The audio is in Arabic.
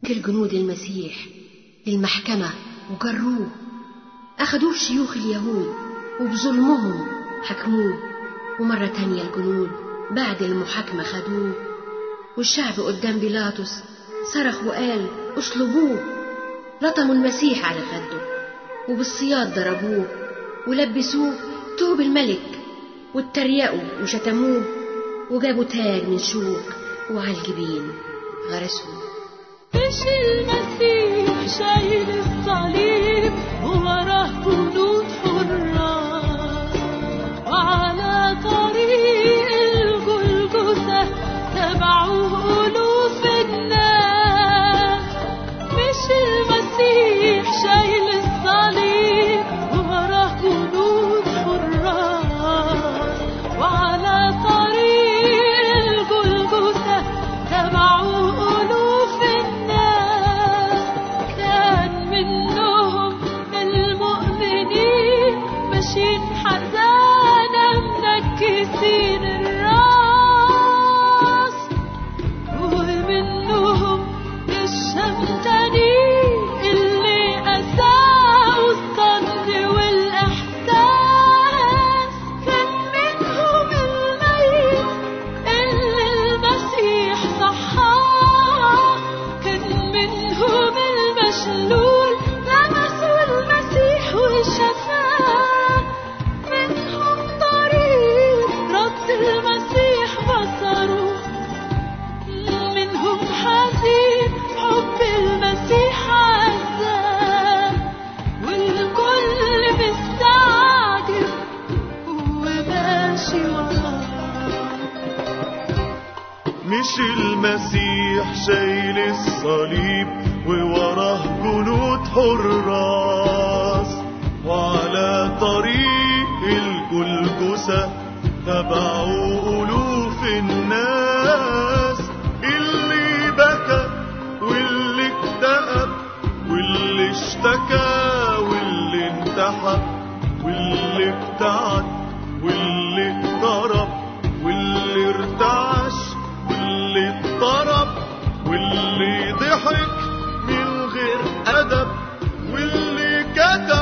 جه جنود المسيح للمحكمة وجروه، أخدوه شيوخ اليهود وبظلمهم حكموه. ومرة تانية الجنود بعد المحاكمة خدوه، والشعب قدام بيلاطس صرخ وقال اصلبوه. لطموا المسيح على خده وبالسياط ضربوه، ولبسوه ثوب الملك واتريقوا وشتموه، وجابوا تاج من شوك وعلى الجبين غرسوه. مش المسيح شايل الصليب ووراه جنود حراس، وعلى طريق الجلجثة تبعوه ألوف الناس. مش المسيح شايل الصليب ووراه جنود حراس، وعلى طريق الجلجثة تبعوه ألوف الناس. كان منهم المؤمنين ماشيين حزانة منكسين الراس، ومنهم الشمتانين اللي أساءوا الظن والإحساس. كان منهم الميت اللي المسيح صحاه، كان منهم المشلول لمسوا المسيح وشفاه. منهم طريق رد المسيح بصره، منهم حزين حب المسيح عزاه، والكل مستعجب وماشي وراه. مش المسيح شايل الصليب ووراه جنود حراس، وعلى طريق الجلجثة تبعوا ألوف الناس. اللي بكى واللي اكتئب واللي اشتكى واللي انتحب واللي ابتعد واللي اضطرب واللي ارتعش واللي اضطرب واللي ضحك من غير أدب واللي كتب